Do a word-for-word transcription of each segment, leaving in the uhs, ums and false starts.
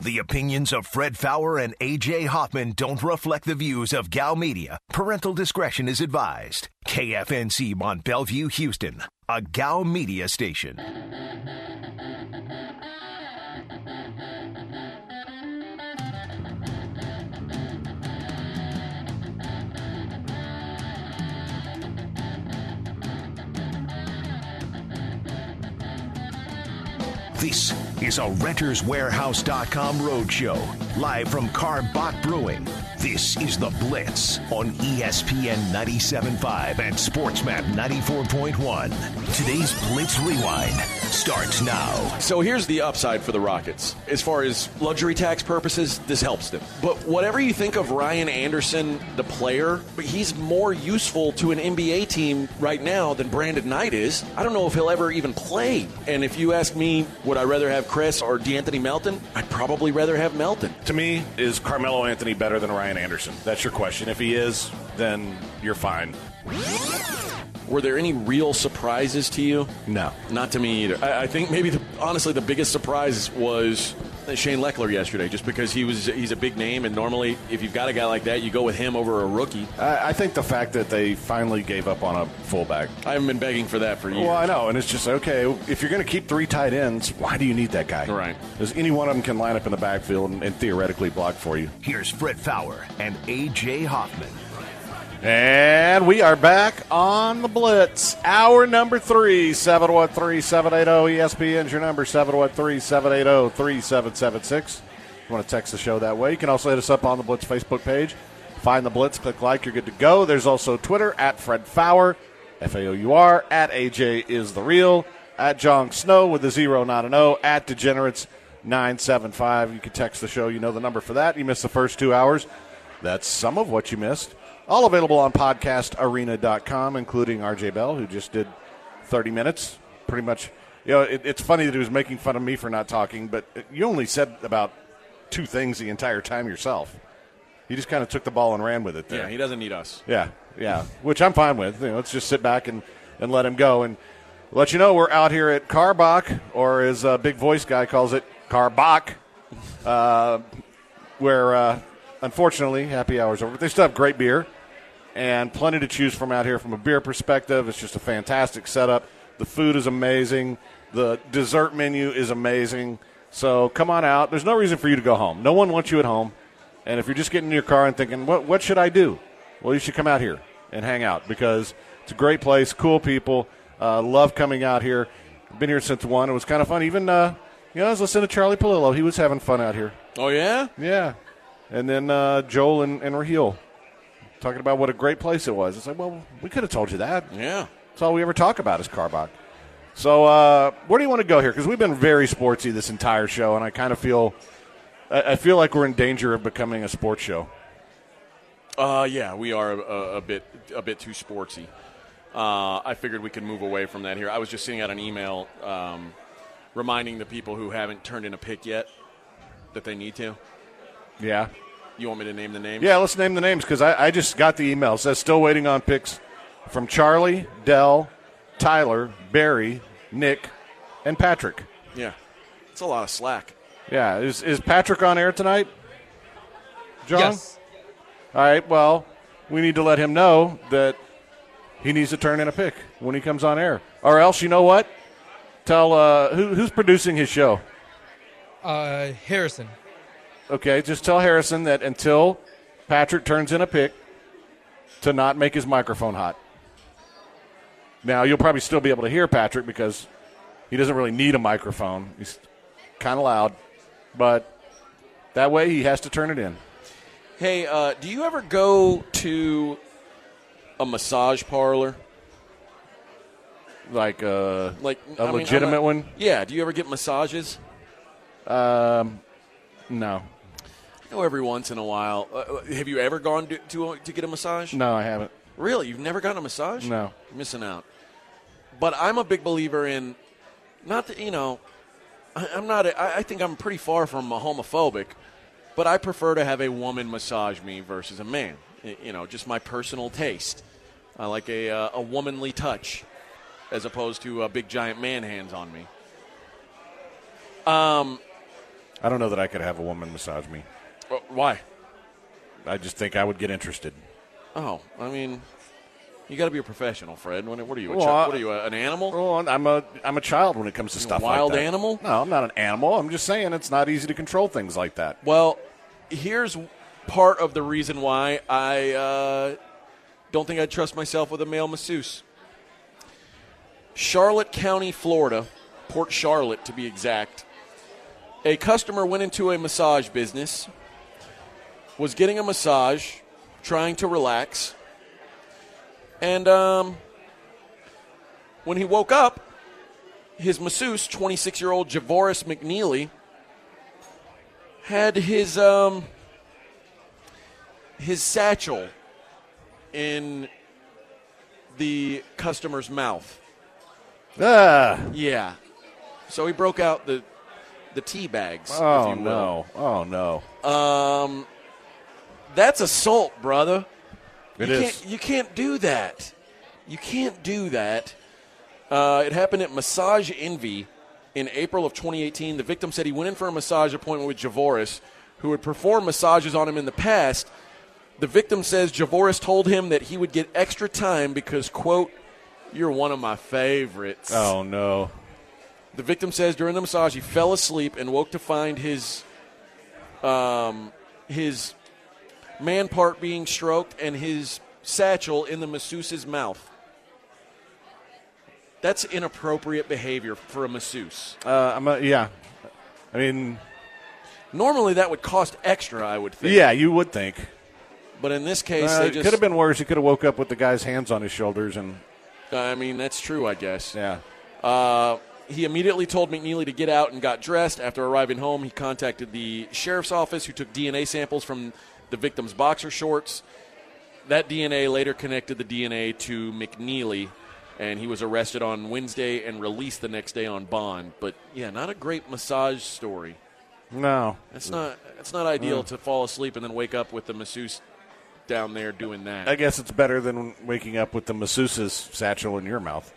The opinions of Fred Fowler and A J Hoffman don't reflect the views of Gal Media. Parental discretion is advised. K F N C Mont Bellevue, Houston, a Gal Media station. This is a Renters Warehouse dot com roadshow, live from Karbach Brewing. This is The Blitz on E S P N ninety-seven point five and SportsMap ninety-four point one. Today's Blitz Rewind starts now. So here's the upside for the Rockets. As far as luxury tax purposes, this helps them. But whatever you think of Ryan Anderson, the player, he's more useful to an N B A team right now than Brandon Knight is. I don't know if he'll ever even play. And if you ask me, would I rather have Chris or DeAnthony Melton? I'd probably rather have Melton. To me, is Carmelo Anthony better than Ryan Anderson? That's your question. If he is, then you're fine. Were there any real surprises to you? No. Not to me either. I, I think maybe, the, honestly, the biggest surprise was Shane Leckler yesterday, just because he was he's a big name, and normally if you've got a guy like that, you go with him over a rookie. I, I think the fact that they finally gave up on a fullback. I haven't been begging for that for years. Well, I know, and it's just, okay, if you're going to keep three tight ends, why do you need that guy? Right. Because any one of them can line up in the backfield and, and theoretically block for you. Here's Fred Fowler and A J Hoffman. And we are back on the Blitz. Hour number three, seven one three, seven eight zero, E S P N's your number, seven one three, seven eight zero, three seven seven six. If you want to text the show that way, you can also hit us up on the Blitz Facebook page. Find the Blitz, click like, you're good to go. There's also Twitter, at Fred Fowler, F A O U R, at A J is the real, at John Snow with a zero, not an O, at Degenerates nine seven five. You can text the show. You know the number for that. You missed the first two hours. That's some of what you missed. All available on podcast arena dot com, including R J Bell, who just did thirty minutes. Pretty much, you know, it, it's funny that he was making fun of me for not talking, but you only said about two things the entire time yourself. He just kind of took the ball and ran with it there. Yeah, he doesn't need us. Yeah, yeah, which I'm fine with. You know, let's just sit back and, and let him go. And let you know we're out here at Karbach, or as a big voice guy calls it, Karbach, uh, where, uh, unfortunately, happy hour's over. But they still have great beer. And plenty to choose from out here from a beer perspective. It's just a fantastic setup. The food is amazing. The dessert menu is amazing. So come on out. There's no reason for you to go home. No one wants you at home. And if you're just getting in your car and thinking, what, what should I do? Well, you should come out here and hang out, because it's a great place, cool people. Uh, love coming out here. Been here since one. It was kind of fun. Even, uh, you know, I was listening to Charlie Palillo. He was having fun out here. Oh, yeah? Yeah. And then uh, Joel and, and Raheel. Talking about what a great place it was. It's like, well, we could have told you that. Yeah. That's all we ever talk about is Karbach. So uh, where do you want to go here? Because we've been very sportsy this entire show, and I kind of feel I, I feel like we're in danger of becoming a sports show. Uh, yeah, we are a, a bit a bit too sportsy. Uh, I figured we could move away from that here. I was just sending out an email um, reminding the people who haven't turned in a pick yet that they need to. Yeah. You want me to name the names? Yeah, let's name the names, because I, I just got the email. It says still waiting on picks from Charlie, Dell, Tyler, Barry, Nick, and Patrick. Yeah. It's a lot of slack. Yeah. Is is Patrick on air tonight, John? Yes. All right, well, we need to let him know that he needs to turn in a pick when he comes on air. Or else, you know what? Tell uh, who, who's producing his show? Uh, Harrison. Okay, just tell Harrison that until Patrick turns in a pick, to not make his microphone hot. Now, you'll probably still be able to hear Patrick because he doesn't really need a microphone. He's kind of loud. But that way he has to turn it in. Hey, uh, do you ever go to a massage parlor? Like uh, Like a I mean, legitimate not, one? Yeah. Do you ever get massages? Um, no. I know every once in a while. Uh, have you ever gone to, to to get a massage? No, I haven't. Really? You've never gotten a massage? No. You're missing out. But I'm a big believer in, not that, you know, I, I'm not, a, I, I think I'm pretty far from a homophobic, but I prefer to have a woman massage me versus a man. You know, just my personal taste. I like a, uh, a womanly touch as opposed to a big giant man hands on me. Um, I don't know that I could have a woman massage me. Uh, why? I just think I would get interested. Oh, I mean, you got to be a professional, Fred. What are you? A Well, chi- I- what are you? A, an animal? Well, I'm a I'm a child when it comes to stuff wild like that. animal? No, I'm not an animal. I'm just saying it's not easy to control things like that. Well, here's part of the reason why I uh, don't think I'd trust myself with a male masseuse. Charlotte County, Florida, Port Charlotte to be exact. A customer went into a massage business, was getting a massage, trying to relax, and um, when he woke up, his masseuse, twenty-six-year-old Javoris McNeely, had his um, his satchel in the customer's mouth. Ah, Yeah. So he broke out the the tea bags, oh if you will. no, oh no. Um, that's assault, brother. It you is. Can't, you can't do that. You can't do that. Uh, it happened at Massage Envy in April of twenty eighteen. The victim said he went in for a massage appointment with Javoris, who had performed massages on him in the past. The victim says Javoris told him that he would get extra time because, quote, "You're one of my favorites." Oh no. The victim says during the massage he fell asleep and woke to find his um, his man part being stroked and his satchel in the masseuse's mouth. That's inappropriate behavior for a masseuse. Uh, I'm a, yeah. I mean, Normally that would cost extra, I would think. yeah, you would think. But in this case, Uh, they it just. could have been worse. He could have woke up with the guy's hands on his shoulders and I mean, that's true, I guess. yeah. Uh, he immediately told McNeely to get out and got dressed. After arriving home, he contacted the sheriff's office, who took D N A samples from the victim's boxer shorts. That D N A later connected the D N A to McNeely, and he was arrested on Wednesday and released the next day on bond. But, yeah, not a great massage story. No. It's not, it's not ideal to fall asleep and then wake up with the masseuse down there doing that. I guess it's better than waking up with the masseuse's satchel in your mouth.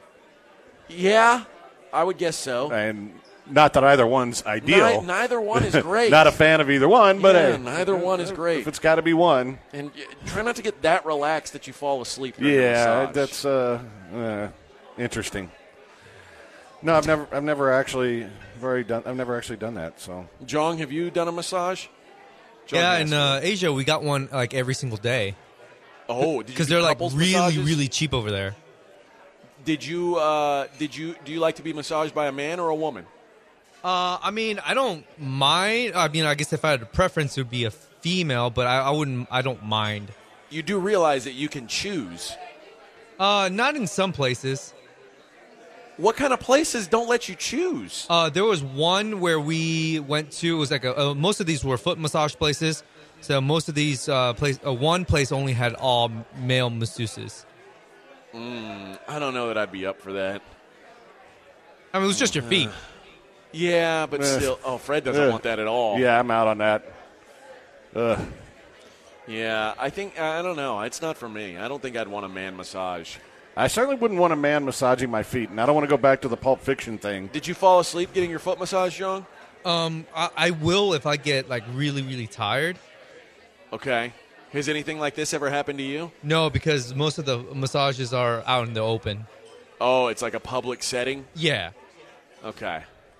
Yeah, I would guess so. And not that either one's ideal. Ni- neither one is great. Not a fan of either one, but Yeah, hey, neither one is great. If it's got to be one, And uh, try not to get that relaxed that you fall asleep during the yeah, massage. that's uh, uh, interesting. No, I've never, I've never actually very done. I've never actually done that. So Jong, have you done a massage? Jong Yeah, has. in uh, Asia, we got one like every single day oh, did you because do they're like couples really, massages? really cheap over there. Did you? Uh, did you? Do you like to be massaged by a man or a woman? Uh, I mean, I don't mind. I mean, I guess if I had a preference, it would be a female, but I, I wouldn't. I don't mind. You do realize that you can choose. Uh, not in some places. What kind of places don't let you choose? Uh, there was one where we went to. It was like a, uh, most of these were foot massage places. So most of these uh, place, uh, one place only had all male masseuses. Mm, I don't know that I'd be up for that. I mean, it was just your feet. Yeah, but Eh. still. Oh, Fred doesn't Eh. want that at all. yeah, I'm out on that. Ugh. Yeah, I think I don't know. It's not for me. I don't think I'd want a man massage. I certainly wouldn't want a man massaging my feet, and I don't want to go back to the Pulp Fiction thing. Did you fall asleep getting your foot massage, Jong? Um, I, I will if I get like really, really tired. Okay. Has anything like this ever happened to you? No, because most of the massages are out in the open. Oh, it's like a public setting? Yeah. Okay.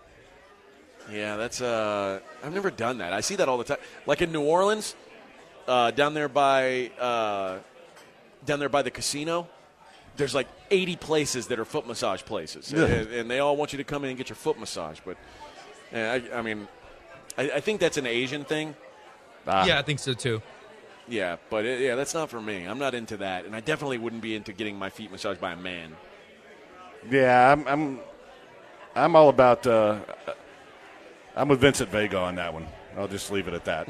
Yeah, that's uh I've never done that. I see that all the time. Like in New Orleans, uh, down there by uh, down there by the casino, there's like eighty places that are foot massage places, Yeah. and, and they all want you to come in and get your foot massage. But uh, I, I mean, I, I think that's an Asian thing. Ah. Yeah, I think so too. Yeah, but it, yeah, that's not for me. I'm not into that, and I definitely wouldn't be into getting my feet massaged by a man. Yeah, I'm, I'm, I'm all about. Uh, I'm with Vincent Vega on that one. I'll just leave it at that.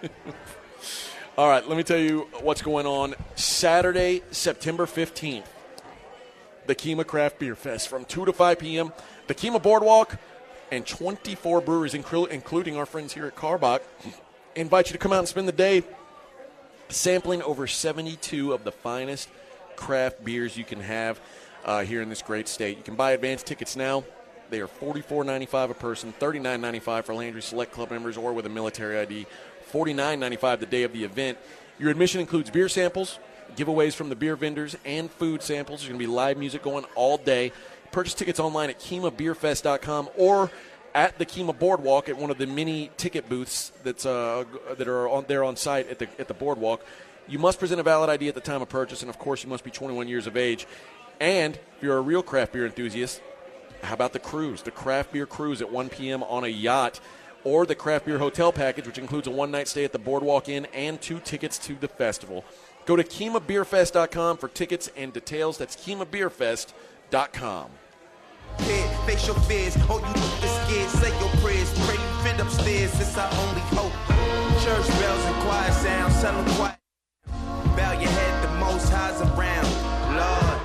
All right, let me tell you what's going on. Saturday, September fifteenth, the Kemah Craft Beer Fest from two to five p.m. The Kemah Boardwalk and twenty-four breweries, inclu- including our friends here at Carbach, invite you to come out and spend the day sampling over seventy-two of the finest craft beers you can have uh, here in this great state. You can buy advance tickets now They are forty-four ninety-five a person, thirty-nine ninety-five for Landry Select Club members or with a military I D, forty-nine ninety-five the day of the event. Your admission includes beer samples, giveaways from the beer vendors, and food samples. There's going to be live music going all day. Purchase tickets online at Kemah Beer Fest dot com or at the Kemah Boardwalk at one of the many ticket booths that's uh, that are on there on site at the at the boardwalk. You must present a valid I D at the time of purchase, and of course, you must be twenty-one years of age. And if you're a real craft beer enthusiast, how about the cruise, the craft beer cruise at one p.m. on a yacht, or the craft beer hotel package, which includes a one-night stay at the Boardwalk Inn and two tickets to the festival. Go to Kemah Beer Fest dot com for tickets and details. That's Kemah Beer Fest dot com. Face your fears, oh you look scared, say your prayers, pray you fit upstairs, it's our only hope. Church bells and choir sounds, tell them quiet. Bow your head, the most high's around, Lord.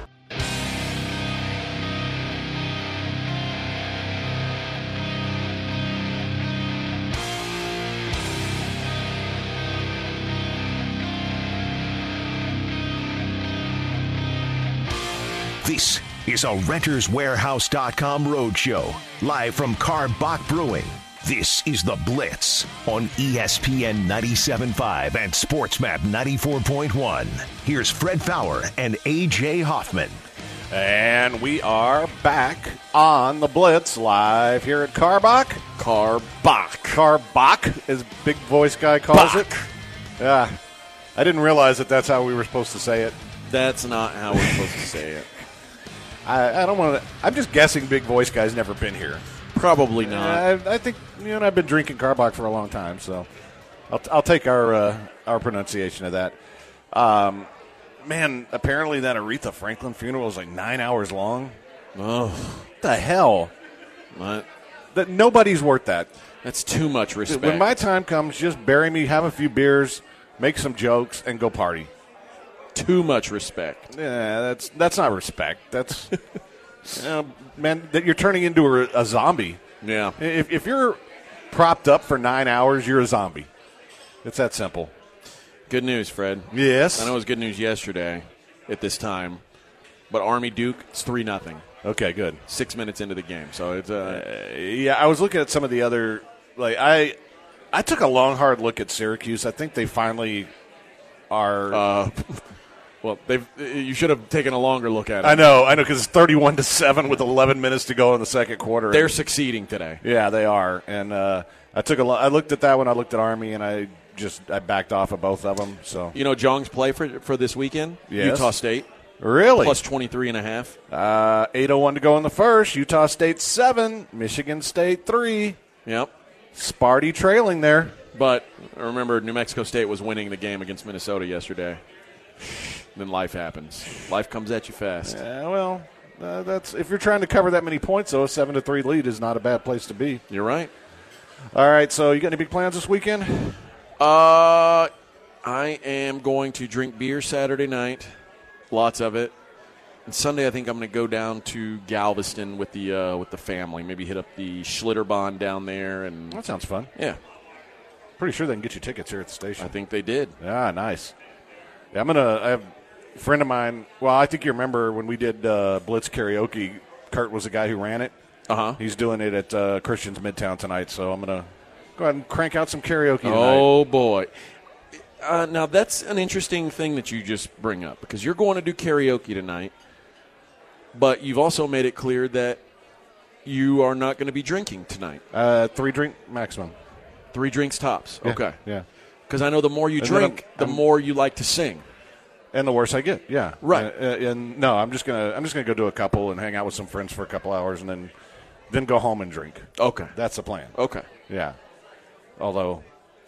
This is a Renters Warehouse dot com roadshow, live from Karbach Brewing. This is The Blitz on E S P N ninety-seven point five and SportsMap ninety-four point one. Here's Fred Fowler and A J Hoffman. And we are back on The Blitz, live here at Karbach. Karbach. Karbach, as Big Voice Guy calls Bach. it. Yeah. I didn't realize that that's how we were supposed to say it. That's not how we're supposed to say it. I, I don't want to. I'm just guessing Big Voice Guy's never been here. Probably not. I, I think you know. And I've been drinking Karbach for a long time, so I'll, I'll take our uh, our pronunciation of that. Um, man, apparently that Aretha Franklin funeral was like nine hours long. Oh, What the hell? what? That nobody's worth that. That's too much respect. When my time comes, just bury me, have a few beers, make some jokes, and go party. Too much respect. Yeah, that's that's not respect. That's you know, man, that you're turning into a, a zombie. Yeah. If, if you're propped up for nine hours, you're a zombie. It's that simple. Good news, Fred. Yes. I know it was good news yesterday at this time, but Army Duke, it's three nothing. Okay, good. Six minutes into the game, so it's uh, Uh, yeah, I was looking at some of the other. Like I, I took a long, hard look at Syracuse. I think they finally are. uh well, they've you should have taken a longer look at it. I know, I know, because it's thirty-one to seven with eleven minutes to go in the second quarter. They're succeeding today. Yeah, they are. And uh, I took a. Lo- I looked at that one. I looked at Army, and I just I backed off of both of them. So You know Jong's play for for this weekend? Yes. Utah State. really, Plus twenty-three and a half. uh, eight oh one to go in the first. Utah State seven, Michigan State three. Yep. Sparty trailing there. But remember, New Mexico State was winning the game against Minnesota yesterday. Then life happens. Life comes at you fast. Yeah, well, uh, that's if you're trying to cover that many points, though, a seven to three lead is not a bad place to be. You're right. All right, so you got any big plans this weekend? Uh, I am going to drink beer Saturday night, lots of it. And Sunday, I think I'm going to go down to Galveston with the uh, with the family. Maybe hit up the Schlitterbahn down there, and That sounds fun. yeah, Pretty sure they can get you tickets here at the station. I think they did. Ah, nice. Yeah, I'm gonna. I have a friend of mine. Well, I think you remember when we did uh, Blitz karaoke. Kurt was the guy who ran it. Uh huh. He's doing it at uh, Christian's Midtown tonight, so I'm gonna go ahead and crank out some karaoke tonight. Oh boy. Uh, now that's an interesting thing that you just bring up because you're going to do karaoke tonight, but you've also made it clear that you are not going to be drinking tonight. Uh, three drink maximum. Three drinks tops. Yeah, Okay. Yeah. Because I know the more you And then drink, I'm- the I'm- more you like to sing. And the worse I get, yeah, Right. And, and no, I'm just gonna I'm just gonna go do a couple and hang out with some friends for a couple hours, and then then go home and drink. Okay. That's the plan. Okay. Yeah. Although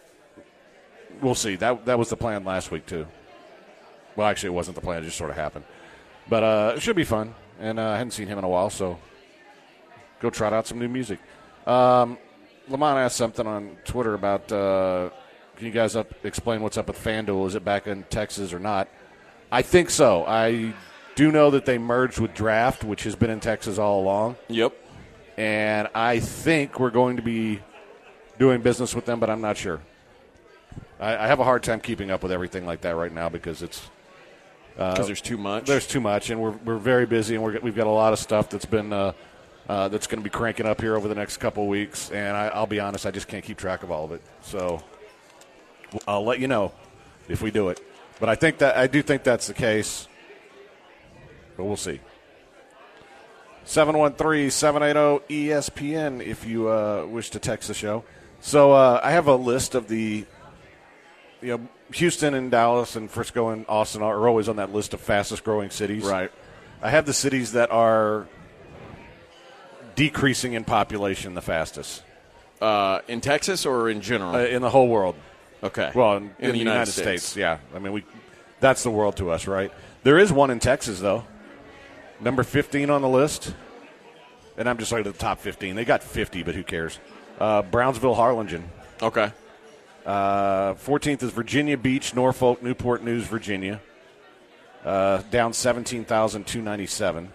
we'll see. That that was the plan last week too. Well, actually, it wasn't the plan; it just sort of happened. But uh, it should be fun, and uh, I hadn't seen him in a while, so go trot out some new music. Um, Lamont asked something on Twitter about. Uh, can you guys up explain what's up with FanDuel? Is it back in Texas or not? I think so. I do know that they merged with Draft, which has been in Texas all along. Yep. And I think we're going to be doing business with them, but I'm not sure. I, I have a hard time keeping up with everything like that right now because it's Because there's too much. there's too much, and we're we're very busy, and we're, we've got a lot of stuff that's been uh, uh, that's going to be cranking up here over the next couple weeks. And I, I'll be honest, I just can't keep track of all of it. So I'll let you know if we do it. But I think that I do think that's the case. But we'll see. seven one three, seven eight zero, E S P N if you uh, wish to text the show. So uh, I have a list of the, you know, Houston and Dallas and Frisco and Austin are always on that list of fastest growing cities. Right. I have the cities that are decreasing in population the fastest. Uh, in Texas or in general? Uh, in the whole world. Okay. Well, in, in, in the, the United, United States. States, yeah. I mean, we that's the world to us, right? There is one in Texas, though. Number fifteen on the list. And I'm just looking at the top fifteen. They got fifty, but who cares? Uh, Brownsville, Harlingen. Okay. Uh, fourteenth is Virginia Beach, Norfolk, Newport News, Virginia. Uh, down seventeen thousand two hundred ninety-seven.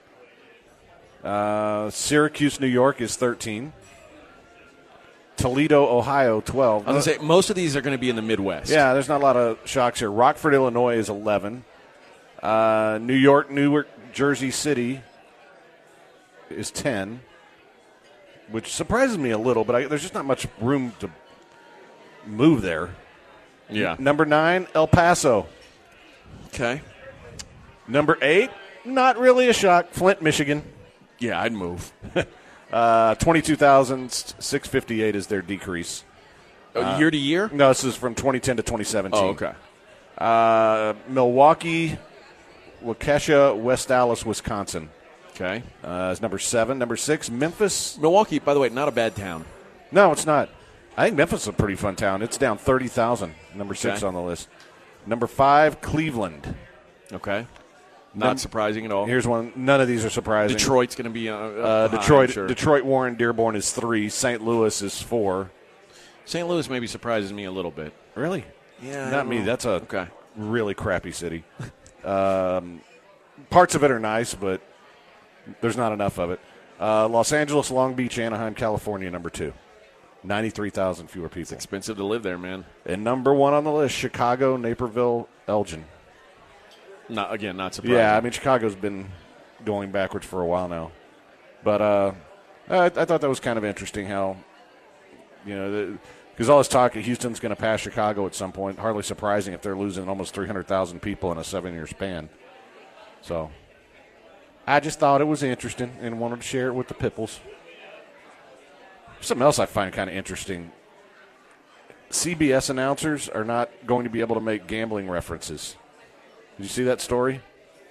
Uh, Syracuse, New York is thirteen. Toledo, Ohio, twelve. I was going to say, most of these are going to be in the Midwest. Yeah, there's not a lot of shocks here. Rockford, Illinois is eleven. Uh, New York, Newark, Jersey City is ten, which surprises me a little, but I, there's just not much room to move there. Yeah. Number nine, El Paso. Okay. Number eight, not really a shock, Flint, Michigan. Yeah, I'd move. uh, twenty-two thousand six hundred fifty-eight is their decrease. Uh, year to year? No, this is from twenty ten to twenty seventeen. Oh, okay. Uh, Milwaukee, Waukesha, West Allis, Wisconsin. Okay. Uh, is number seven. Number six, Memphis. Milwaukee, by the way, not a bad town. No, it's not. I think Memphis is a pretty fun town. It's down thirty thousand. Number six Okay. on the list. Number five, Cleveland. Okay. Not Num- surprising at all. Here's one. None of these are surprising. Detroit's going to be uh, Uh, high, Detroit, I'm sure. Detroit, Warren, Dearborn is three. Saint Louis is four. Saint Louis maybe surprises me a little bit. Really? Yeah, I Not don't me. know. That's a Okay. really crappy city. um, parts of it are nice, but there's not enough of it. Uh, Los Angeles, Long Beach, Anaheim, California, number two. ninety-three thousand fewer people. Expensive to live there, man. And number one on the list, Chicago, Naperville, Elgin. Not again, not surprising. Yeah, I mean, Chicago's been going backwards for a while now. But uh, I, I thought that was kind of interesting how, you know, because all this talk of Houston's going to pass Chicago at some point. Hardly surprising if they're losing almost three hundred thousand people in a seven-year span. So I just thought it was interesting and wanted to share it with the Pipples. Something else I find kind of interesting. C B S announcers are not going to be able to make gambling references. Did you see that story?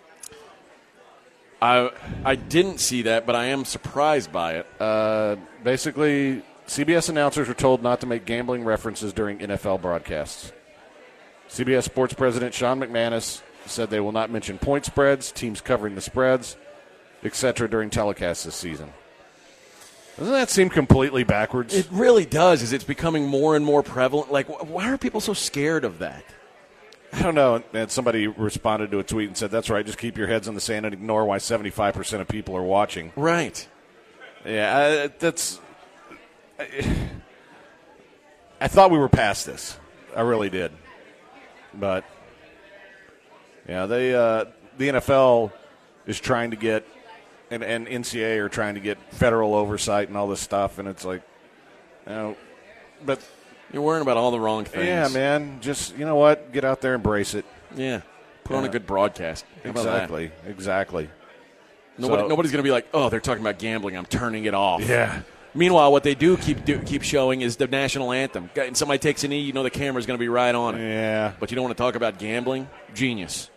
I I didn't see that, but I am surprised by it. Uh, basically, C B S announcers were told not to make gambling references during N F L broadcasts. C B S Sports President Sean McManus said they will not mention point spreads, teams covering the spreads, et cetera during telecasts this season. Doesn't that seem completely backwards? It really does, as it's becoming more and more prevalent. Like, wh- why are people so scared of that? I don't know. And somebody responded to a tweet and said, that's right, just keep your heads in the sand and ignore why seventy-five percent of people are watching. Right. Yeah, I, that's... I, I thought we were past this. I really did. But, yeah, they uh, the N F L is trying to get, and, and N C A A are trying to get federal oversight and all this stuff, and it's like, you know, but... You're worrying about all the wrong things. Yeah, man. Just, you know what? Get out there, embrace it. Yeah. Put on a Yeah. good broadcast. How about that? Exactly. Exactly. Nobody, So- nobody's going to be like, oh, they're talking about gambling. I'm turning it off. Yeah. Meanwhile, what they do keep do, keep showing is the national anthem. And somebody takes a knee, you know the camera's going to be right on it. Yeah. But you don't want to talk about gambling? Genius.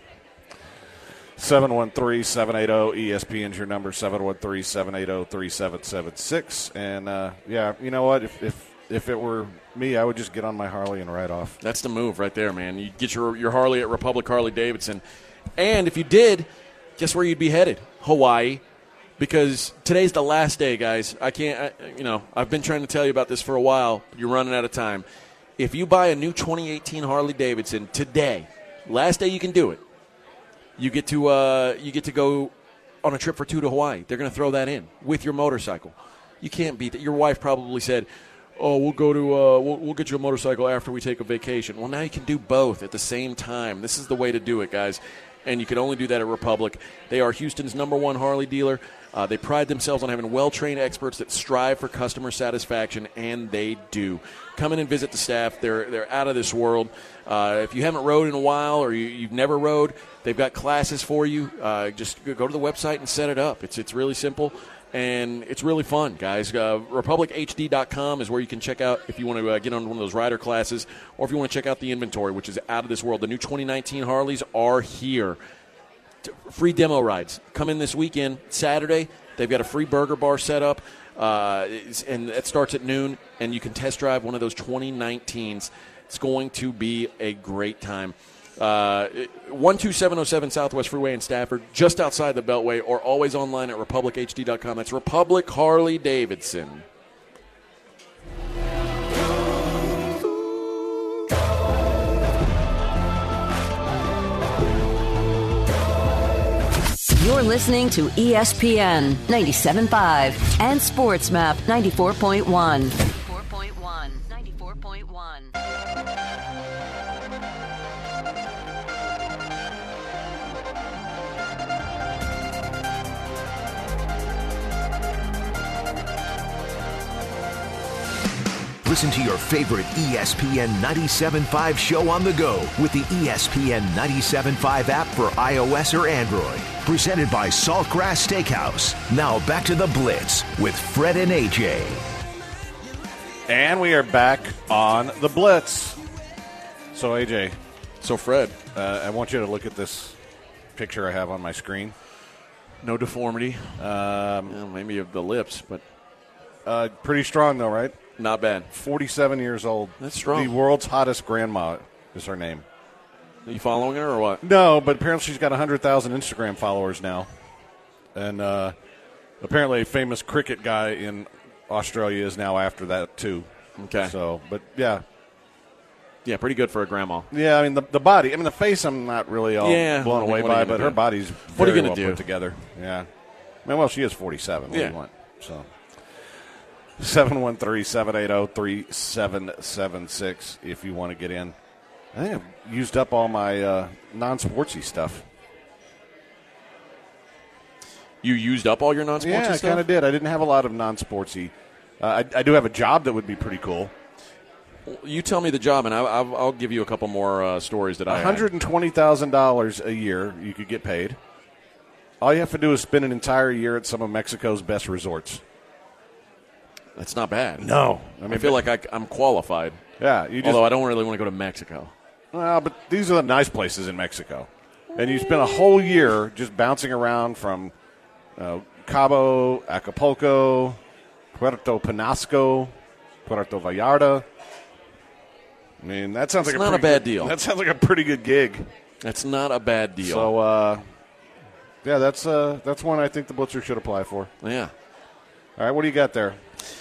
seven one three, seven eight zero, E S P N is your number, seven one three, seven eight zero, three seven seven six. And, uh, yeah, you know what? If, if if it were me, I would just get on my Harley and ride off. That's the move right there, man. You get your your Harley at Republic Harley Davidson. And if you did, guess where you'd be headed? Hawaii. Because today's the last day, guys. I can't, I, you know, I've been trying to tell you about this for a while. You're running out of time. If you buy a new twenty eighteen Harley Davidson today, last day you can do it, you get to uh, you get to go on a trip for two to Hawaii. They're going to throw that in with your motorcycle. You can't beat that. Your wife probably said, oh, we'll go to, uh, we'll, we'll get you a motorcycle after we take a vacation. Well, now you can do both at the same time. This is the way to do it, guys. And you can only do that at Republic. They are Houston's number one Harley dealer. Uh, they pride themselves on having well-trained experts that strive for customer satisfaction, and they do. Come in and visit the staff. They're they're out of this world. Uh, if you haven't rode in a while or you, you've never rode, they've got classes for you. Uh, just go to the website and set it up. It's it's really simple, and it's really fun, guys. Uh, Republic H D dot com is where you can check out if you want to uh, get on one of those rider classes, or if you want to check out the inventory, which is out of this world. The new twenty nineteen Harleys are here. Free demo rides. Come in this weekend, Saturday. They've got a free burger bar set up, uh, and it starts at noon, and you can test drive one of those twenty nineteens. It's going to be a great time. Uh, one two seven oh seven Southwest Freeway in Stafford, just outside the Beltway, or always online at Republic H D dot com. That's Republic Harley Davidson. You're listening to E S P N ninety-seven point five and SportsMap ninety-four point one. ninety-four point one. ninety-four point one. Listen to your favorite E S P N ninety-seven point five show on the go with the E S P N ninety-seven point five app for iOS or Android. Presented by Saltgrass Steakhouse. Now back to the Blitz with Fred and A J. And we are back on the Blitz. So, A J. So, Fred. Uh, I want you to look at this picture I have on my screen. No deformity. Um, well, maybe of the lips, but uh, pretty strong, though, right? Not bad. forty-seven years old. That's strong. The world's hottest grandma is her name. Are you following her or what? No, but apparently she's got one hundred thousand Instagram followers now. And uh, apparently a famous cricket guy in Australia is now after that, too. Okay. So, but, yeah. Yeah, pretty good for a grandma. Yeah, I mean, the the body. I mean, the face I'm not really all Yeah, blown I mean, away what are by, you but gonna her do? body's What are you very gonna well do? put together. Yeah. I mean, well, she is forty-seven. What Yeah. do you want? So, seven one three, seven eight zero, three seven seven six if you want to get in. I think I've used up all my uh, non-sportsy stuff. You used up all your non-sportsy Yeah, I stuff? kind of did. I didn't have a lot of non-sportsy. Uh, I, I do have a job that would be pretty cool. You tell me the job, and I, I'll, I'll give you a couple more uh, stories that I one hundred twenty thousand dollars a year you could get paid. All you have to do is spend an entire year at some of Mexico's best resorts. had. That's not bad. No. I, mean, I feel like I, I'm qualified. Yeah. You just, Although I don't really want to go to Mexico. Well, but these are the nice places in Mexico. And you spend a whole year just bouncing around from uh, Cabo, Acapulco, Puerto Penasco, Puerto Vallarta. I mean, that sounds It's like a not a pretty bad good- deal. That sounds like a pretty good gig. That's not a bad deal. So, uh, yeah, that's uh, that's one I think the Blitzer should apply for. yeah. All right, what do you got there?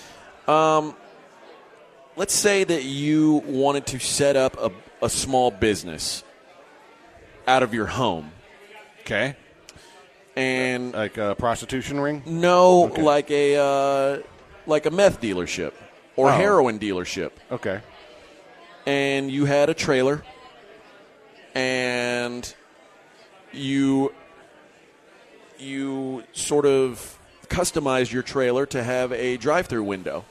Let's say that you wanted to set up a, a small business out of your home. Okay. And Like a prostitution ring? no, Okay. like a uh, like a meth dealership or Oh. heroin dealership. Okay. And you had a trailer, and you you sort of customized your trailer to have a drive-through window,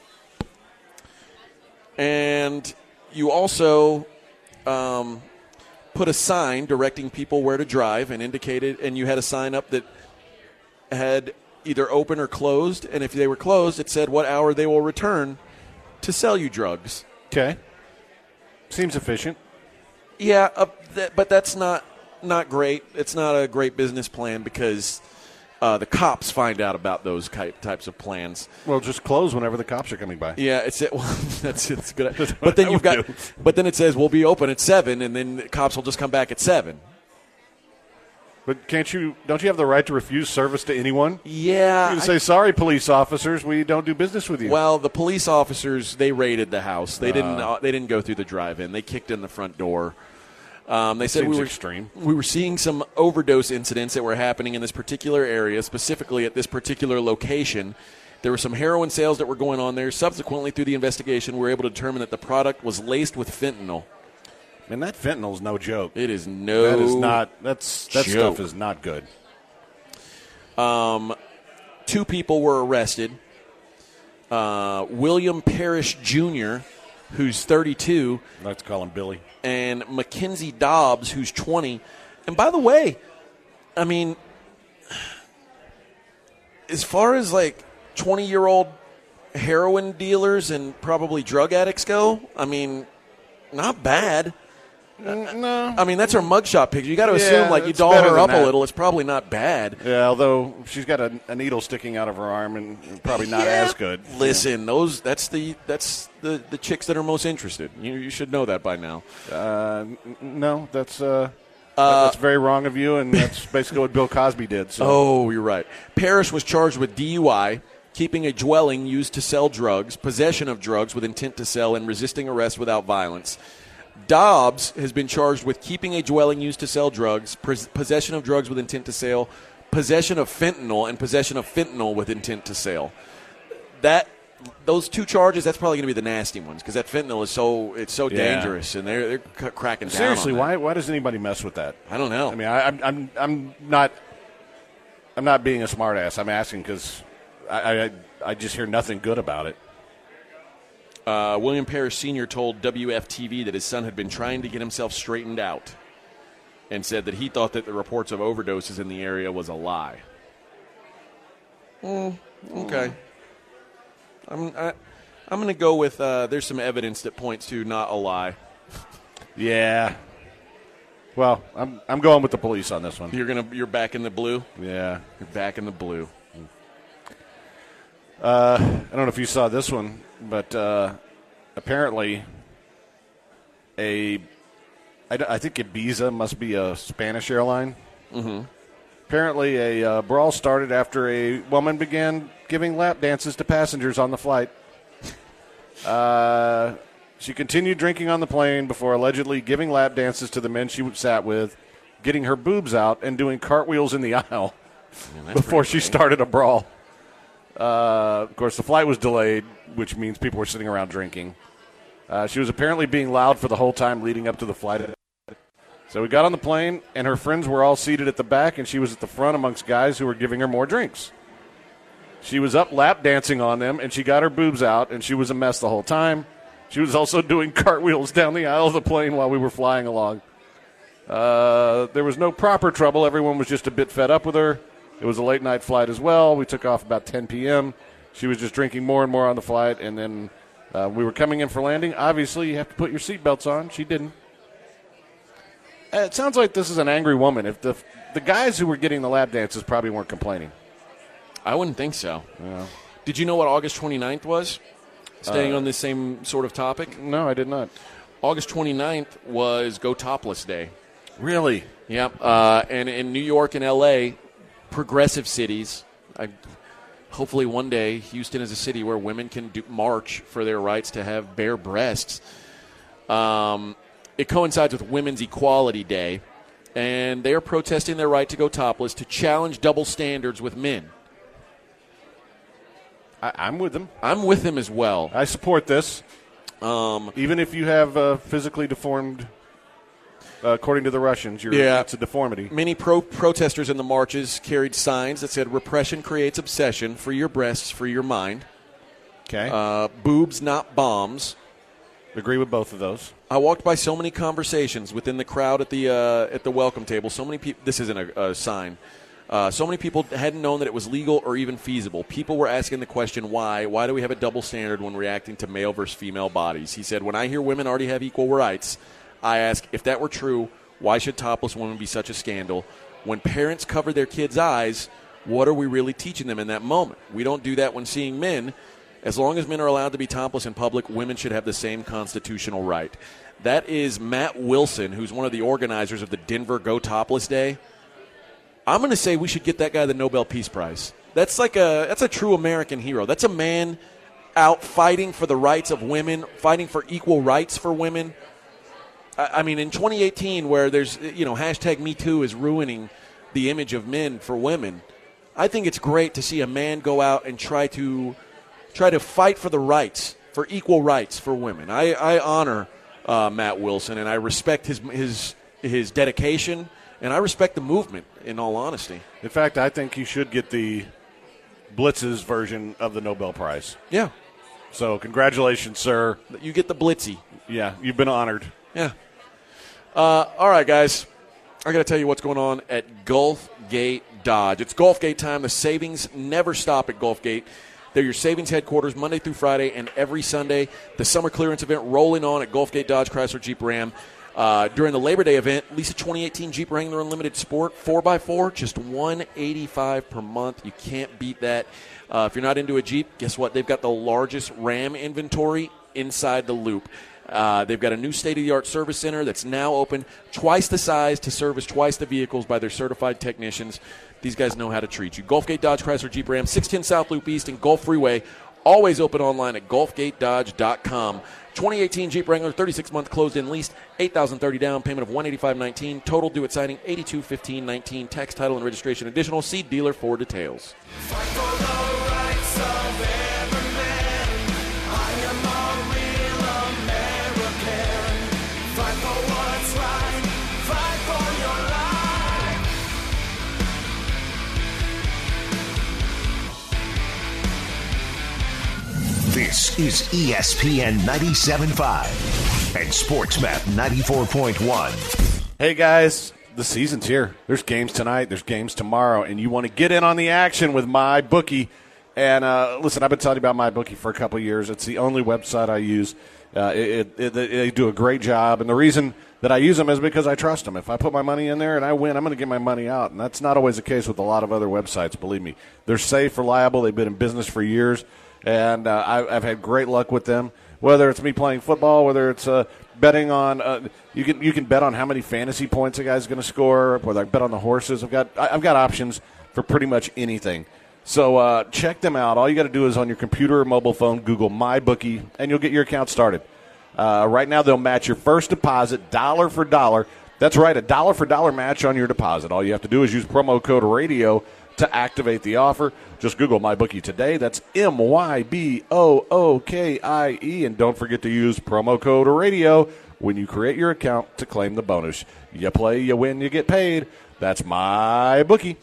and you also um, put a sign directing people where to drive, and indicated, and you had a sign up that had either open or closed, and if they were closed, it said what hour they will return to sell you drugs. Okay. Seems efficient. Yeah, uh, th- but that's not not great. It's not a great business plan because uh, the cops find out about those type, types of plans. Well, just close whenever the cops are coming by. Yeah, it's it. Well, that's it's good. That's But what then I you've would got. do. But then it says we'll be open at seven, and then the cops will just come back at seven. But can't you? Don't you have the right to refuse service to anyone? Yeah. You can I- say, "Sorry, police officers, we don't do business with you." Well, the police officers, they raided the house. They didn't. Uh, they didn't go through the drive-in. They kicked in the front door. Um, they said Seems we were extreme. We were seeing some overdose incidents that were happening in this particular area, specifically at this particular location. There were some heroin sales that were going on there. Subsequently, through the investigation, we were able to determine that the product was laced with fentanyl. Man, that fentanyl's no joke. It is no. That is not. That's that joke. stuff is not good. Two two people were arrested. Uh, William Parrish Junior, who's thirty-two. Let's call him Billy. And Mackenzie Dobbs, who's twenty. And by the way, I mean, as far as like twenty-year-old heroin dealers and probably drug addicts go, I mean, not bad. No. I mean, that's her mugshot picture. You got to Yeah, assume, like, you it's doll better her than up that. a little. It's probably not bad. Yeah, although she's got a, a needle sticking out of her arm and probably not Yeah. as good. Listen, those that's the that's the, the chicks that are most interested. You you should know that by now. Uh, n- no, that's uh, that's very wrong of you, and that's basically what Bill Cosby did. So. Oh, you're right. Parrish was charged with D U I, keeping a dwelling used to sell drugs, possession of drugs with intent to sell, and resisting arrest without violence. Dobbs has been charged with keeping a dwelling used to sell drugs, pos- possession of drugs with intent to sell, possession of fentanyl, and possession of fentanyl with intent to sell. That those two charges, that's probably going to be the nasty ones because that fentanyl is so it's so Yeah. dangerous, and they're they're c- cracking down. Seriously, on that. why why does anybody mess with that? I don't know. I mean, I, I'm I'm I'm not I'm not being a smartass. I'm asking because I, I I just hear nothing good about it. Uh, William Parrish Senior told W F T V that his son had been trying to get himself straightened out and said that he thought that the reports of overdoses in the area was a lie. Mm, okay. I'm, I, I'm going to go with uh, there's some evidence that points to not a lie. Yeah. Well, I'm I'm going with the police on this one. You're gonna you're back in the blue? Yeah. You're back in the blue. Uh, I don't know if you saw this one, but uh, apparently a I, d- I think Ibiza must be a Spanish airline. Mm-hmm. Apparently, a uh, brawl started after a woman began giving lap dances to passengers on the flight. Uh, she continued drinking on the plane before allegedly giving lap dances to the men she sat with, getting her boobs out, and doing cartwheels in the aisle Yeah, before she started a brawl. Uh, of course, the flight was delayed, which means people were sitting around drinking. Uh, she was apparently being loud for the whole time leading up to the flight. So we got on the plane, and her friends were all seated at the back, and she was at the front amongst guys who were giving her more drinks. She was up lap dancing on them, and she got her boobs out, and she was a mess the whole time. She was also doing cartwheels down the aisle of the plane while we were flying along. Uh, there was no proper trouble. Everyone was just a bit fed up with her. It was a late-night flight as well. We took off about ten p.m. She was just drinking more and more on the flight, and then uh, we were coming in for landing. Obviously, you have to put your seatbelts on. She didn't. Uh, It sounds like this is an angry woman. If the the guys who were getting the lap dances probably weren't complaining. I wouldn't think so. Yeah. Did you know what August twenty-ninth was? Staying Uh, on this same sort of topic. No, I did not. August twenty-ninth was Go Topless Day. Really? Yep. Uh, and in New York and L A, progressive cities, I, hopefully one day Houston is a city where women can do, march for their rights to have bare breasts. Um, it coincides with Women's Equality Day, and they are protesting their right to go topless to challenge double standards with men. I, I'm with them. I'm with them as well. I support this. Um, Even if you have uh, physically deformed, uh, according to the Russians, you're, Yeah. it's a deformity. Many pro- protesters in the marches carried signs that said, "Repression creates obsession. Free your breasts, free your mind. Okay. Uh, boobs, not bombs." Agree with both of those. I walked by so many conversations within the crowd at the uh, at the welcome table. So many people. This isn't a, a sign. Uh, so many people hadn't known that it was legal or even feasible. People were asking the question, why? Why do we have a double standard when reacting to male versus female bodies? He said, when I hear women already have equal rights, I ask, if that were true, why should topless women be such a scandal? When parents cover their kids' eyes, what are we really teaching them in that moment? We don't do that when seeing men. As long as men are allowed to be topless in public, women should have the same constitutional right. That is Matt Wilson, who's one of the organizers of the Denver Go Topless Day. I'm going to say we should get that guy the Nobel Peace Prize. That's like a that's a true American hero. That's a man out fighting for the rights of women, fighting for equal rights for women. I, I mean, in twenty eighteen, where there's, you know, hashtag Me Too is ruining the image of men for women, I think it's great to see a man go out and try to try to fight for the rights, for equal rights for women. I, I honor uh, Matt Wilson, and I respect his his his dedication, and I respect the movement, in all honesty. In fact, I think he should get the Blitz's version of the Nobel Prize. Yeah. So congratulations, sir. You get the Blitzy. Yeah, you've been honored. Yeah. Uh, all right, guys. I got to tell you what's going on at Gulfgate Dodge. It's Gulfgate time. The savings never stop at Gulfgate. They're your savings headquarters Monday through Friday and every Sunday. The summer clearance event rolling on at Gulfgate Dodge Chrysler Jeep Ram. Uh, during the Labor Day event, Lisa twenty eighteen Jeep Wrangler Unlimited Sport four by four, just one hundred eighty-five dollars per month. You can't beat that. Uh, if you're not into a Jeep, guess what? They've got the largest Ram inventory inside the loop. Uh, they've got a new state-of-the-art service center that's now open, twice the size to service twice the vehicles by their certified technicians. These guys know how to treat you. Gulfgate Dodge Chrysler Jeep Ram, six ten South Loop East and Gulf Freeway. Always open online at gulfgate dodge dot com. twenty eighteen Jeep Wrangler, thirty-six month closed-in leased, eight thousand thirty down, payment of one hundred eighty-five nineteen. Total due at signing eighty-two fifteen nineteen. Tax, title, and registration additional. See dealer for details. Fight for the rights of every man. I am a real American. Fight for what's right. Fight for your life. This is E S P N ninety-seven point five and SportsMap ninety-four point one. Hey, guys, the season's here. There's games tonight. There's games tomorrow, and you want to get in on the action with MyBookie. And, uh, listen, I've been telling you about MyBookie for a couple of years. It's the only website I use. Uh, it, it, it, they do a great job, and the reason that I use them is because I trust them. If I put my money in there and I win, I'm going to get my money out, and that's not always the case with a lot of other websites, believe me. They're safe, reliable. They've been in business for years. And uh, I, I've had great luck with them, whether it's me playing football, whether it's uh, betting on uh, – you can you can bet on how many fantasy points a guy's going to score, whether I bet on the horses. I've got I've got options for pretty much anything. So uh, check them out. All you got to do is on your computer or mobile phone, Google MyBookie, and you'll get your account started. Uh, right now they'll match your first deposit dollar for dollar. That's right, a dollar for dollar match on your deposit. All you have to do is use promo code RADIO to activate the offer. Just Google MyBookie today. That's M Y B O O K I E. And don't forget to use promo code RADIO when you create your account to claim the bonus. You play, you win, you get paid. That's MyBookie.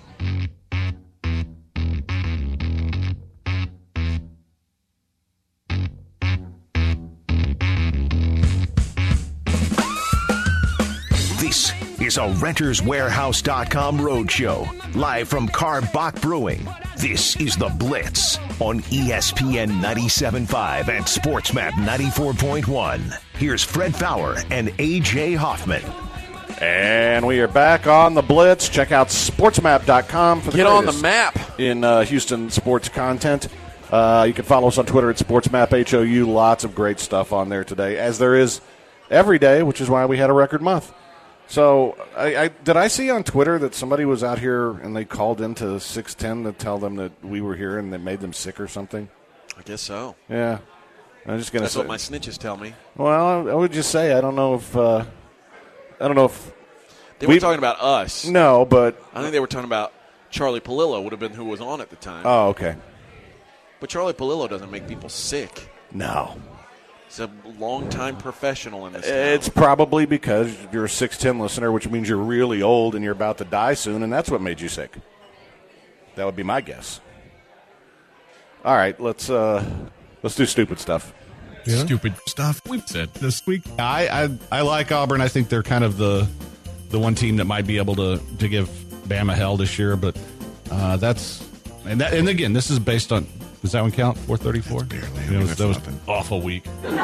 This is a Renters Warehouse dot com roadshow, live from Karbach Brewing. This is The Blitz on E S P N ninety-seven point five and SportsMap ninety-four point one. Here's Fred Fowler and A J Hoffman. And we are back on The Blitz. Check out sportsmap dot com for the Get on the greatest map in uh, Houston sports content. Uh, you can follow us on Twitter at SportsMap H O U. Lots of great stuff on there today, as there is every day, which is why we had a record month. So, I, I did I see on Twitter that somebody was out here and they called into six ten to tell them that we were here and they made them sick or something? I guess so. Yeah. I'm just going to That's say. what my snitches tell me. Well, I, I would just say I don't know if uh, I don't know if They we, were talking about us. No, but I think they were talking about Charlie Palillo would have been who was on at the time. oh, okay. But Charlie Palillo doesn't make people sick. No. He's a long-time professional in this town. It's probably because you're a six ten listener, which means you're really old and you're about to die soon, and that's what made you sick. That would be my guess. All right, let's uh, let's do stupid stuff. Yeah. Stupid stuff we've said this week. I, I I like Auburn. I think they're kind of the the one team that might be able to, to give Bama hell this year, but uh, that's and that and again, this is based on. Does that one count? four thirty-four? Barely. I It mean, was, that's that was nothing. an awful week.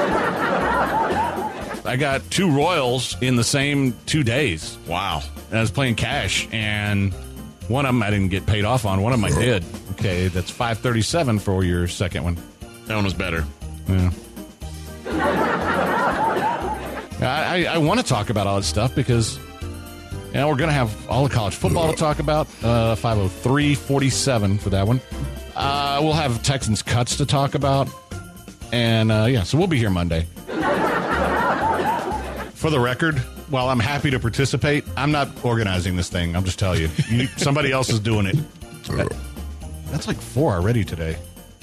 I got two Royals in the same two days. Wow. And I was playing cash, and one of them I didn't get paid off on. One of them I did. Okay, that's five thirty-seven for your second one. That one was better. Yeah. I, I, I want to talk about all that stuff because you know, we're going to have all the college football to talk about. Uh, five oh three forty-seven for that one. Uh, we'll have Texans cuts to talk about. And, uh, yeah, so we'll be here Monday. For the record, while I'm happy to participate, I'm not organizing this thing. I'm just telling you. you somebody else is doing it. That, that's like four already today.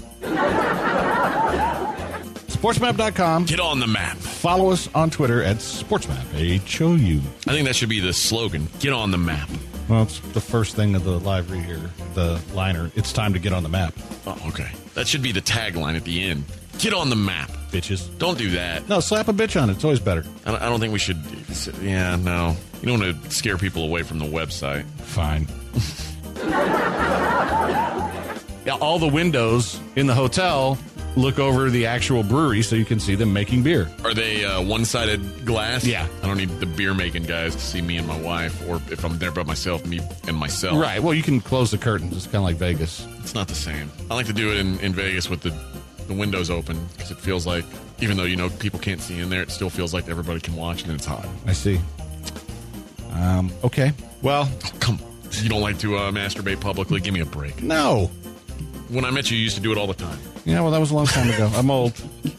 sportsmap dot com. Get on the map. Follow us on Twitter at SportsMap, H O U. I think that should be the slogan. Get on the map. Well, it's the first thing of the live read here, the liner. It's time to get on the map, Oh, okay. That should be the tagline at the end. Get on the map. bitches. Don't do that. No, slap a bitch on it. It's always better. I don't, I don't think we should. Yeah, no. You don't want to scare people away from the website. Fine. Yeah, all the windows in the hotel look over the actual brewery so you can see them making beer. Are they uh, one-sided glass? Yeah. I don't need the beer-making guys to see me and my wife, or if I'm there by myself, me and myself. Right. Well, you can close the curtains. It's kind of like Vegas. It's not the same. I like to do it in, in Vegas with the, the windows open, because it feels like, even though, you know, people can't see in there, it still feels like everybody can watch and it's hot. I see. Um, okay. Well, Oh, come on. You don't like to uh, masturbate publicly? Give me a break. no. When I met you, you used to do it all the time. Yeah, well, that was a long time ago. I'm old.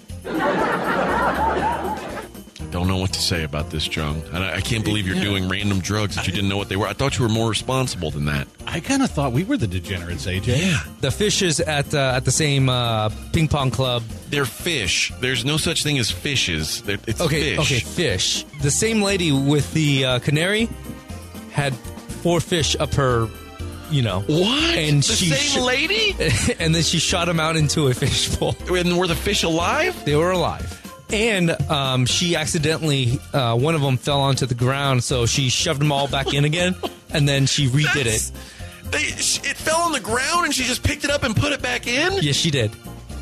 Don't know what to say about this, Jung. I, I can't believe you're doing random drugs that you didn't know what they were. I thought you were more responsible than that. I kind of thought we were the degenerates, A J. Yeah. The fishes at uh, at the same uh, ping pong club. They're fish. There's no such thing as fishes. They're, it's Okay, fish. okay, fish. The same lady with the uh, canary had four fish up her, you know. What? And the she same sh- lady? And then she shot them out into a fishbowl. And were the fish alive? They were alive. And um, she accidentally, uh, one of them fell onto the ground, so she shoved them all back in again, and then she redid That's- it. They, sh- it fell on the ground and she just picked it up and put it back in? Yes, she did.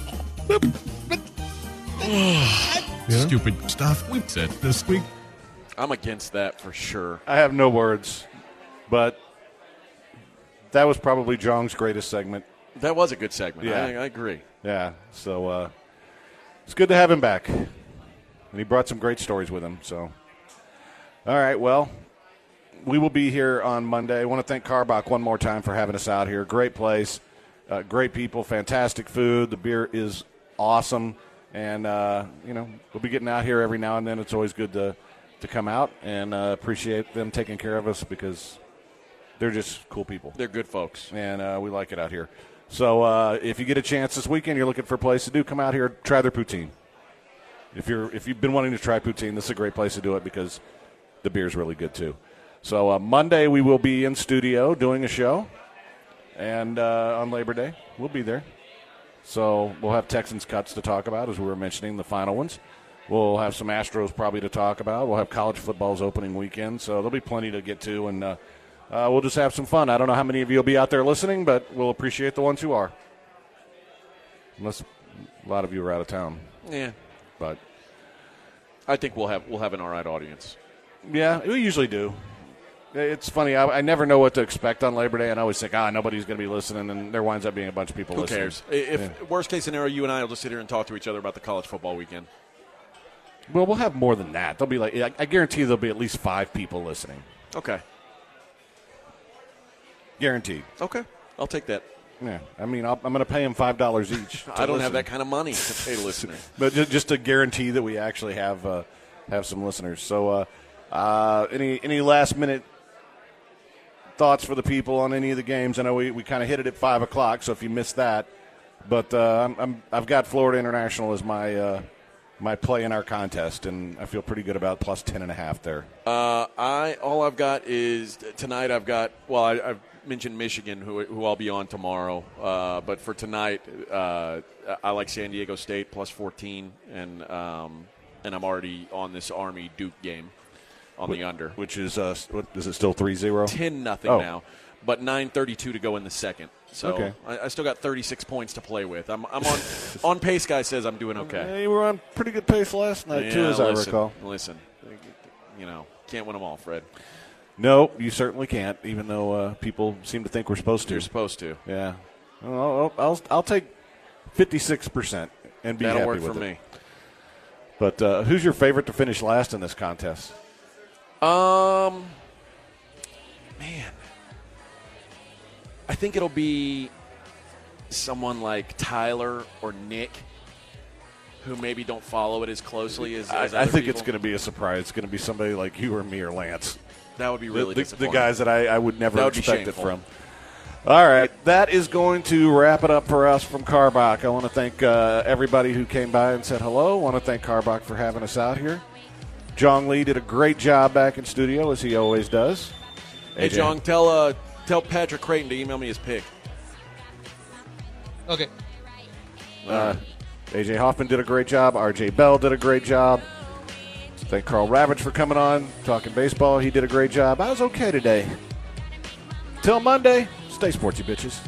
Stupid stuff we said this week. I'm against that for sure. I have no words, but that was probably Jong's greatest segment. That was a good segment. Yeah. I, I agree. Yeah, so uh, it's good to have him back. And he brought some great stories with him. So, all right, well, we will be here on Monday. I want to thank Karbach one more time for having us out here. Great place, uh, great people, fantastic food. The beer is awesome. And, uh, you know, we'll be getting out here every now and then. It's always good to, to come out and uh, appreciate them taking care of us because they're just cool people. They're good folks. And uh, we like it out here. So uh, if you get a chance this weekend, you're looking for a place to do, come out here, try their poutine. If you're if you've been wanting to try poutine, this is a great place to do it because the beer's really good too. So uh, Monday we will be in studio doing a show, and uh, on Labor Day we'll be there. So we'll have Texans cuts to talk about, as we were mentioning, the final ones. We'll have some Astros probably to talk about. We'll have college football's opening weekend, so there'll be plenty to get to, and uh, uh, we'll just have some fun. I don't know how many of you will be out there listening, but we'll appreciate the ones who are. Unless a lot of you are out of town. Yeah. But I think we'll have we'll have an all right audience. yeah, we usually do. It's funny. I, I never know what to expect on Labor Day, and I always think, ah, nobody's going to be listening, and there winds up being a bunch of people Who listening. cares? If Yeah. worst case scenario, you and I will just sit here and talk to each other about the college football weekend. Well, we'll have more than that. There'll be like I, I guarantee there'll be at least five people listening. Okay. Guaranteed. Okay. I'll take that. Yeah. I mean, I'll, I'm going to pay them five dollars each. to I don't have listen. that kind of money to pay listeners. But just, just to guarantee that we actually have uh, have some listeners. So, uh, uh, any any last minute thoughts for the people on any of the games? I know we, we kind of hit it at five o'clock, so if you missed that, but uh, I'm, I'm I've got Florida International as my uh, my play in our contest, and I feel pretty good about plus ten and a half there. Uh, I all I've got is tonight. I've got well, I, I've mentioned Michigan, who who I'll be on tomorrow. Uh, but for tonight, uh, I like San Diego State plus fourteen, and um, and I'm already on this Army Duke game on the under, Which is uh, what is it still three zero? ten nothing Oh. now, but nine thirty-two to go in the second. So Okay. I, I still got thirty-six points to play with. I'm I'm on on pace. Guy says I'm doing okay. Hey, we were on pretty good pace last night too, Yeah, as listen, I recall. Listen, you know, can't win them all, Fred. No, you certainly can't. Even though uh, people seem to think we're supposed to. You're supposed to. Yeah, I'll I'll, I'll take fifty-six percent and be That'll happy work with for it. me. But uh, who's your favorite to finish last in this contest? Um, man, I think it'll be someone like Tyler or Nick, who maybe don't follow it as closely as, as I, I other think it's people. going to be a surprise. It's going to be somebody like you or me or Lance. That would be The- really the, the disappointing. guys that I, I would never That would be expect it shameful. from. All right, that is going to wrap it up for us from Karbach. I want to thank uh, everybody who came by and said hello. I want to thank Karbach for having us out here. Jong Lee did a great job back in studio, as he always does. Hey, A J. John, tell uh, tell Patrick Creighton to email me his pick. Okay. Uh, A J Hoffman did a great job. R J Bell did a great job. Thank Carl Ravitch for coming on, talking baseball. He did a great job. I was okay today. Till Monday, stay sportsy, bitches.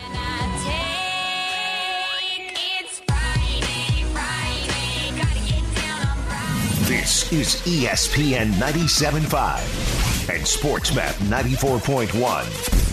This is E S P N ninety-seven point five and SportsMap ninety-four point one.